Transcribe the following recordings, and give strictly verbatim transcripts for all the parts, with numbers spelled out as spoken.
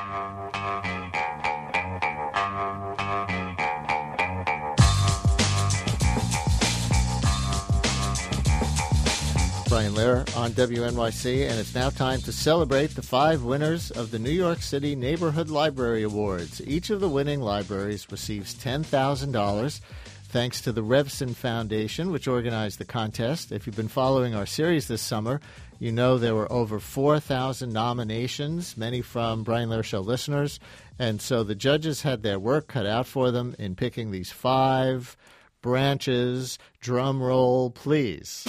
Brian Lehrer on W N Y C, and it's now time to celebrate the five winners of the New York City Neighborhood Library Awards. Each of the winning libraries receives ten thousand dollars thanks to the Revson Foundation, which organized the contest. If you've been following our series this summer, you know there were over four thousand nominations, many from Brian Lehrer Show listeners, and so the judges had their work cut out for them in picking these five branches. Drum roll, please.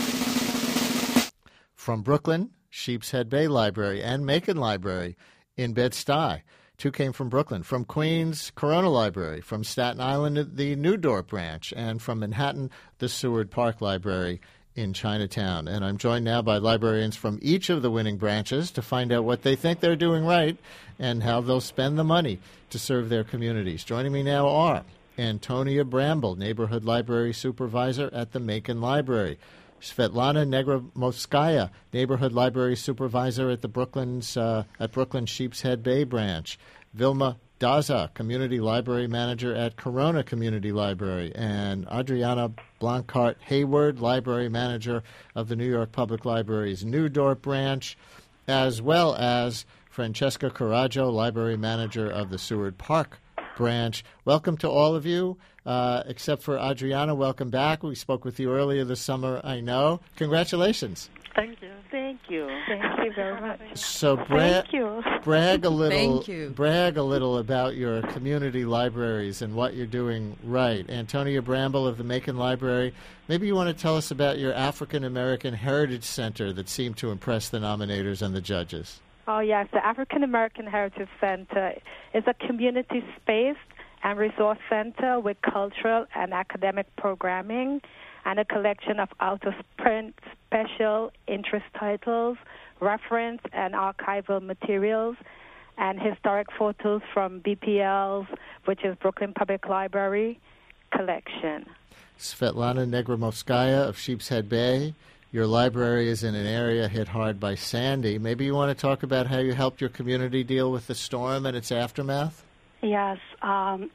From Brooklyn, Sheepshead Bay Library and Macon Library in Bed-Stuy. Two came from Brooklyn. From Queens, Corona Library. From Staten Island, the New Dorp branch. And from Manhattan, the Seward Park Library in Chinatown. And I'm joined now by librarians from each of the winning branches to find out what they think they're doing right and how they'll spend the money to serve their communities. Joining me now are Antonia Bramble, Neighborhood Library Supervisor at the Macon Library. Svetlana Negromovskaya, Neighborhood Library Supervisor at the Brooklyn's uh, at Brooklyn Sheepshead Bay Branch. Vilma Daza, Community Library Manager at Corona Community Library. And Adriana Blancart Hayward, Library Manager of the New York Public Library's New Dorp Branch, as well as Francesca Coraggio, Library Manager of the Seward Park Branch. Welcome to all of you, uh, except for Adriana. Welcome back. We spoke with you earlier this summer, I know. Congratulations. Thank you. Thank you. Thank you very much. So bra- Thank you. brag a little. Thank you. Brag a little about your community libraries and what you're doing right. Antonia Bramble of the Macon Library, maybe you want to tell us about your African American Heritage Center that seemed to impress the nominators and the judges. Oh, yes. The African American Heritage Center is a community space and resource center with cultural and academic programming and a collection of out-of-print special interest titles, reference and archival materials, and historic photos from B P L's, which is Brooklyn Public Library, collection. Svetlana Negromovskaya of Sheepshead Bay. Your library is in an area hit hard by Sandy. Maybe you want to talk about how you helped your community deal with the storm and its aftermath? Yes. Um,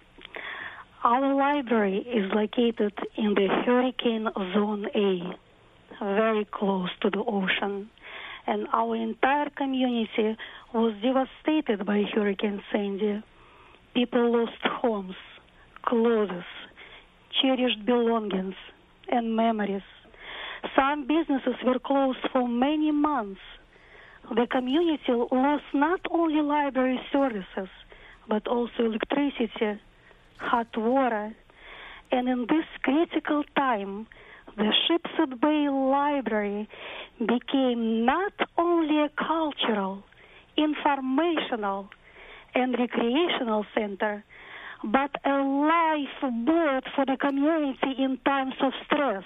our library is located in the Hurricane Zone A, very close to the ocean. And our entire community was devastated by Hurricane Sandy. People lost homes, clothes, cherished belongings, and memories. Some businesses were closed for many months. The community lost not only library services, but also electricity, hot water. And in this critical time, the Sheepshead Bay Library became not only a cultural, informational, and recreational center, but a lifeboat for the community in times of stress.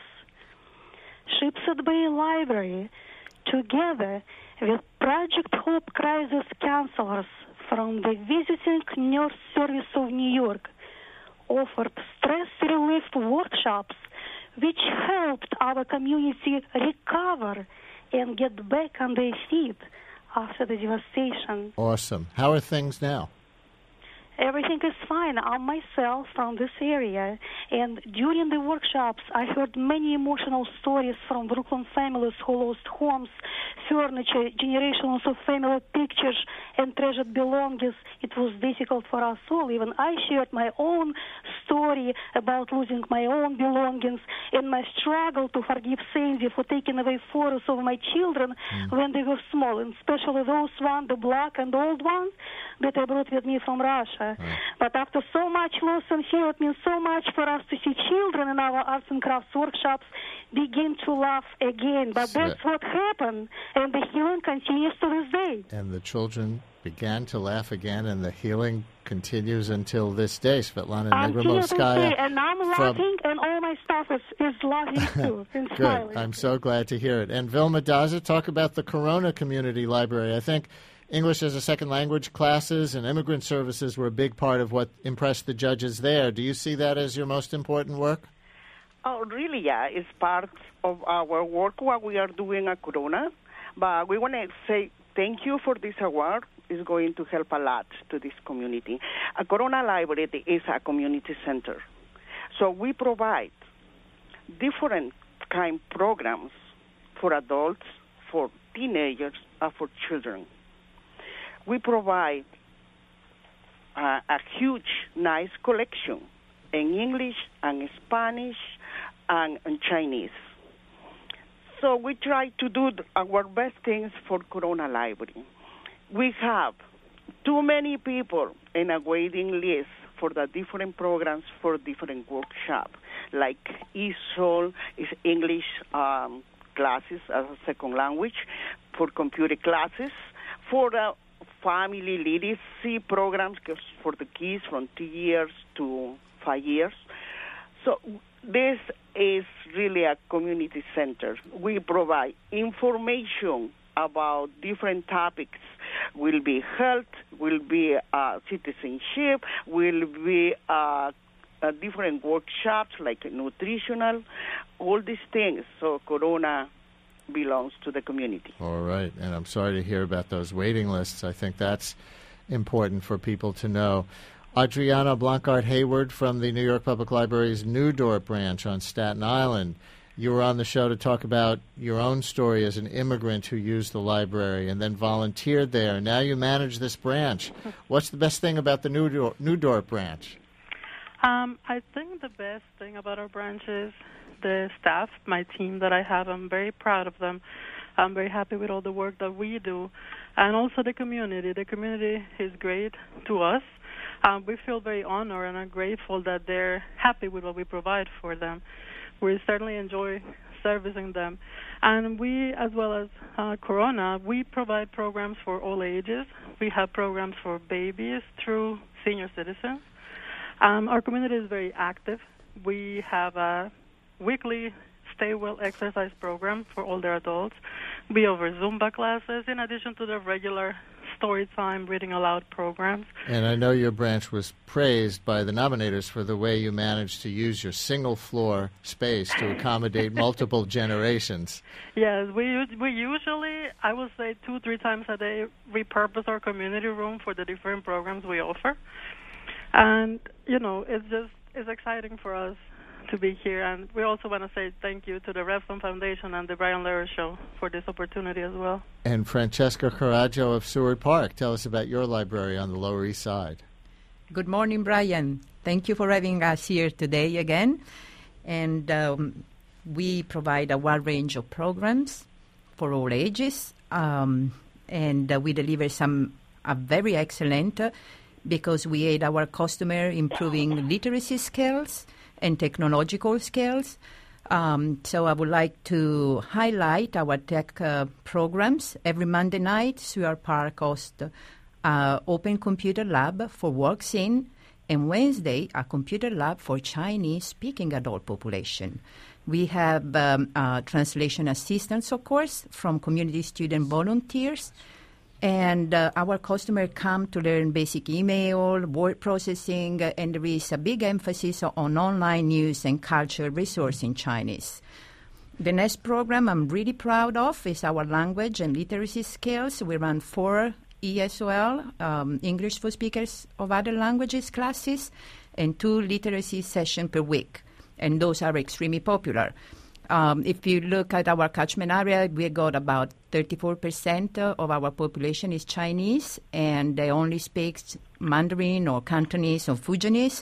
Sheepshead Bay Library, together with Project Hope crisis counselors from the Visiting Nurse Service of New York, offered stress relief workshops which helped our community recover and get back on their feet after the devastation. Awesome. How are things now? Everything is fine. I'm myself from this area, and during the workshops, I heard many emotional stories from Brooklyn families who lost homes, furniture, generations of family pictures, and treasured belongings. It was difficult for us all. Even I shared my own story about losing my own belongings and my struggle to forgive Sandy for taking away photos of my children mm. when they were small, and especially those ones, the black and old ones that I brought with me from Russia. Right. But after so much loss and fear, it means so much for us to see children in our arts and crafts workshops begin to laugh again. But so that's what happened, and the healing continues to this day. And the children began to laugh again, and the healing continues until this day. Svetlana Negromovskaya. And I'm laughing, and all my staff is, is laughing too. And Good. Smiling. I'm so glad to hear it. And Vilma Daza, talk about the Corona Community Library. I think English as a second language classes and immigrant services were a big part of what impressed the judges there. Do you see that as your most important work? Oh, really, yeah. It's part of our work, what we are doing at Corona. But we want to say thank you for this award. is going to help a lot to this community. A Corona Library is a community center. So we provide different kind programs for adults, for teenagers, and for children. We provide uh, a huge, nice collection in English and Spanish and, and Chinese. So we try to do our best things for Corona Library. We have too many people in a waiting list for the different programs for different workshops, like E S O L is English um, classes as a second language, for computer classes, for the family literacy programs for the kids from two years to five years. So this is really a community center. We provide information about different topics. Will be health, will be uh, citizenship, will be uh, uh, different workshops like nutritional, all these things. So Corona belongs to the community. All right, and I'm sorry to hear about those waiting lists. I think that's important for people to know. Adriana Blancard-Hayward from the New York Public Library's New Dorp branch on Staten Island. You were on the show to talk about your own story as an immigrant who used the library and then volunteered there. Now you manage this branch. What's the best thing about the New Dorp, New Dorp branch? Um, I think the best thing about our branch is the staff, my team that I have. I'm very proud of them. I'm very happy with all the work that we do. And also the community. The community is great to us. Um, we feel very honored and are grateful that they're happy with what we provide for them. We certainly enjoy servicing them. And we, as well as uh, Corona, we provide programs for all ages. We have programs for babies through senior citizens. Um, our community is very active. We have a weekly Stay Well exercise program for older adults. We offer Zumba classes in addition to the regular story time, reading aloud programs. And I know your branch was praised by the nominators for the way you managed to use your single-floor space to accommodate multiple generations. Yes, we we usually, I would say two, three times a day, repurpose our community room for the different programs we offer. And, you know, it's just, it's exciting for us to be here. And we also want to say thank you to the Revson Foundation and the Brian Lehrer Show for this opportunity as well. And Francesca Coraggio of Seward Park, tell us about your library on the Lower East Side. Good morning, Brian. Thank you for having us here today again. And um, we provide a wide range of programs for all ages. Um, and uh, we deliver some uh, very excellent uh, because we aid our customer improving literacy skills and technological skills. Um, so I would like to highlight our tech uh, programs. Every Monday night, Seward Park hosts uh, Open Computer Lab for Works In, and Wednesday, a computer lab for Chinese-speaking adult population. We have um, uh, translation assistance, of course, from community student volunteers. And uh, our customers come to learn basic email, word processing, uh, and there is a big emphasis on online news and cultural resource in Chinese. The next program I'm really proud of is our language and literacy skills. We run four E S O L, um, English for Speakers of Other Languages classes, and two literacy sessions per week, and those are extremely popular. Um, if you look at our catchment area, we got about thirty-four percent of our population is Chinese, and they only speak Mandarin or Cantonese or Fujianese.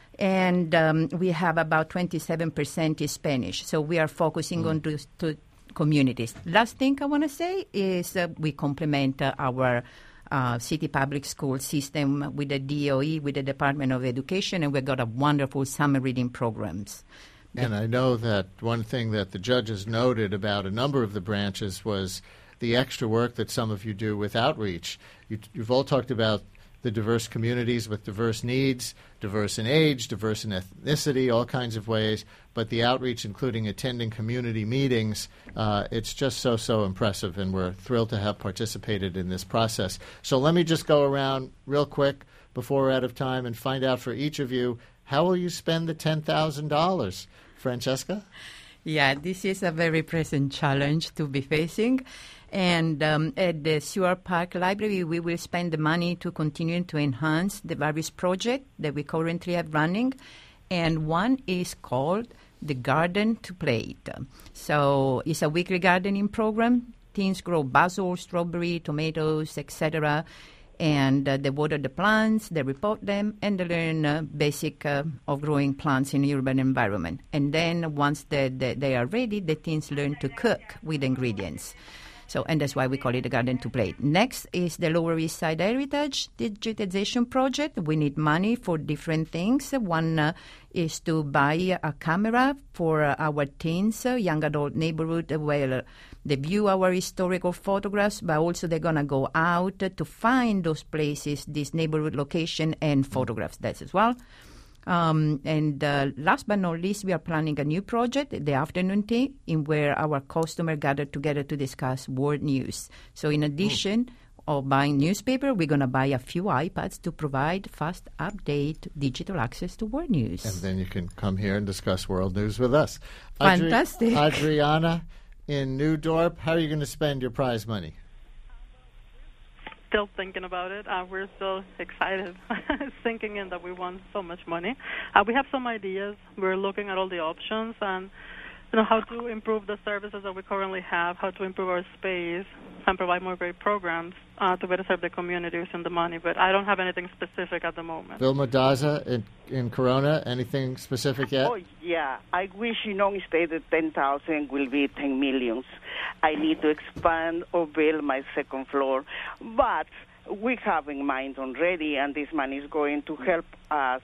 And um, we have about twenty-seven percent is Spanish. So we are focusing mm. on to, to communities. Last thing I want to say is uh, we complement uh, our uh, city public school system with the D O E, with the Department of Education, and we've got a wonderful summer reading programs. And I know that one thing that the judges noted about a number of the branches was the extra work that some of you do with outreach. You, you've all talked about the diverse communities with diverse needs, diverse in age, diverse in ethnicity, all kinds of ways. But the outreach, including attending community meetings, uh, it's just so, so impressive, and we're thrilled to have participated in this process. So let me just go around real quick before we're out of time and find out for each of you, how will you spend the ten thousand dollars? Francesca? Yeah, this is a very present challenge to be facing. And um, at the Seward Park Library, we will spend the money to continue to enhance the various projects that we currently have running. And one is called the Garden to Plate. So it's a weekly gardening program. Teens grow basil, strawberry, tomatoes, et cetera. And uh, they water the plants, they report them, and they learn uh, basic uh, of growing plants in urban environment. And then once they, they, they are ready, the teens learn to cook with ingredients. So, and that's why we call it a Garden to Plate. Next is the Lower East Side Heritage Digitization Project. We need money for different things. One uh, is to buy a camera for uh, our teens, uh, young adult neighborhood, where uh, they view our historical photographs, but also they're going to go out uh, to find those places, this neighborhood location, and photographs that as well. Um, and uh, last but not least, we are planning a new project, the afternoon tea, in where our customers gather together to discuss world news. So in addition mm. of buying newspaper, we're going to buy a few iPads to provide fast update digital access to world news. And then you can come here and discuss world news with us. Fantastic. Adri- Adriana in New Dorp, how are you going to spend your prize money? Still thinking about it. Uh, we're still excited, thinking in that we won so much money. Uh, we have some ideas. We're looking at all the options and, you know, how to improve the services that we currently have, how to improve our space, and provide more great programs uh, to better serve the community using the money. But I don't have anything specific at the moment. Vilma Daza in, in Corona, anything specific yet? Oh, yeah. I wish, you know, instead of ten thousand will be ten millions. I need to expand or build my second floor. But we have in mind already, and this money is going to help us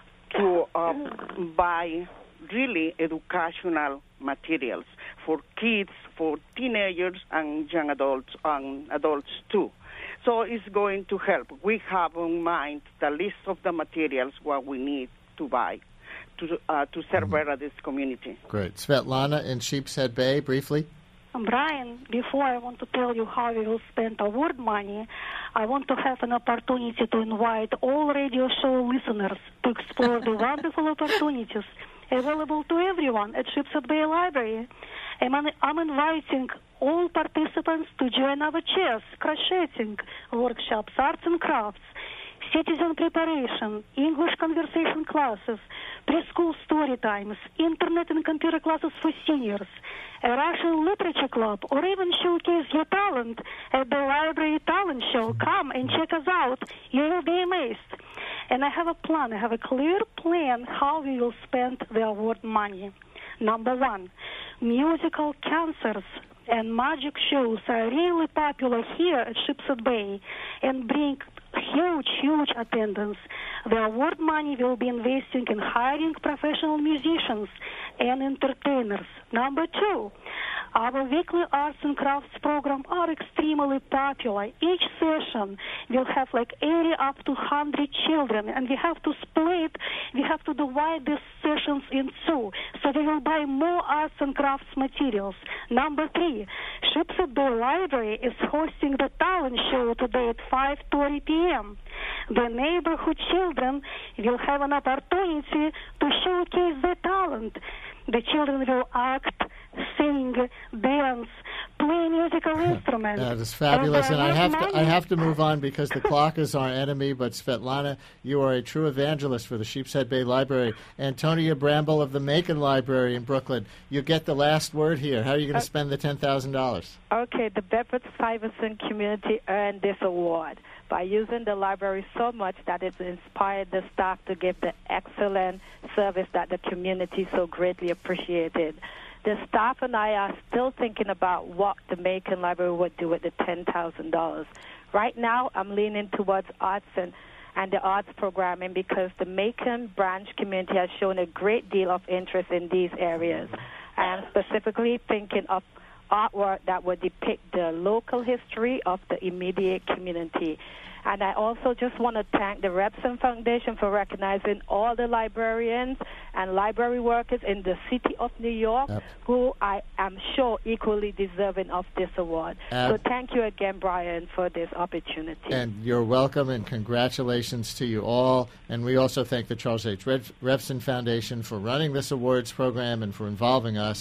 to um, buy really educational materials for kids, for teenagers, and young adults, and adults too. So it's going to help. We have in mind the list of the materials what we need to buy to uh, to serve better this community. Great. Svetlana in Sheepshead Bay, briefly. Brian, before I want to tell you how we will spend award money, I want to have an opportunity to invite all radio show listeners to explore the wonderful opportunities available to everyone at Sheepshead Bay Library. I'm, I'm inviting all participants to join our chess, crocheting workshops, arts and crafts, citizen preparation, English conversation classes, preschool story times, internet and computer classes for seniors, a Russian literature club, or even showcase your talent at the library talent show. Come and check us out. You will be amazed. And I have a plan. I have a clear plan how we will spend the award money. Number one, musical concerts and magic shows are really popular here at Sheepshead Bay and bring huge, huge attendance. The award money will be investing in hiring professional musicians and entertainers. Number two, our weekly arts and crafts program are extremely popular. Each session will have like eighty up to one hundred children, and we have to split, we have to divide these sessions in two, so they will buy more arts and crafts materials. Number three, Sheepshead Bay Library is hosting the talent show today at five thirty p.m. The neighborhood children will have an opportunity to showcase their talent. The children will act, sing, dance, play musical instruments. That is fabulous, and I have to I have to move on because the clock is our enemy. But Svetlana, you are a true evangelist for the Sheepshead Bay Library. Antonia Bramble of the Macon Library in Brooklyn, you get the last word here. How are you going to uh, spend the ten thousand dollars? Okay, the Bedford-Stuyvesant community earned this award by using the library so much that it's inspired the staff to give the excellent service that the community so greatly appreciated. The staff and I are still thinking about what the Macon Library would do with the ten thousand dollars. Right now, I'm leaning towards arts and, and the arts programming because the Macon branch community has shown a great deal of interest in these areas. I am specifically thinking of artwork that would depict the local history of the immediate community. And I also just want to thank the Repson Foundation for recognizing all the librarians and library workers in the city of New York, yep, who I am sure equally deserving of this award. Uh, so thank you again, Brian, for this opportunity. And you're welcome, and congratulations to you all. And we also thank the Charles H. Repson Foundation for running this awards program and for involving us.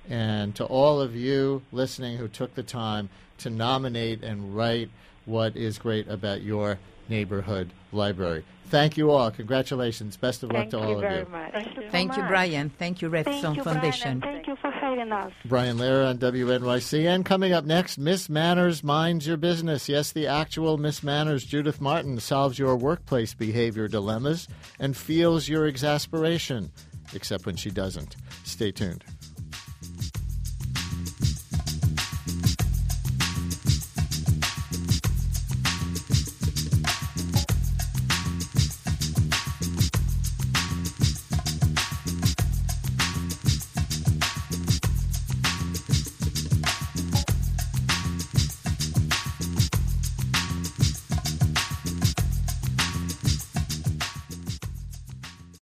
and to all of you listening who took the time to nominate and write what is great about your neighborhood library. Thank you all. Congratulations. Best of luck Thank to all you of very you. much. Thank you so Thank you, much. Brian. Thank you, Redstone Thank you, Foundation. Brian, and thank you for having us. Brian Lehrer on W N Y C. And coming up next, Miss Manners Minds Your Business. Yes, the actual Miss Manners, Judith Martin, solves your workplace behavior dilemmas and feels your exasperation, except when she doesn't. Stay tuned.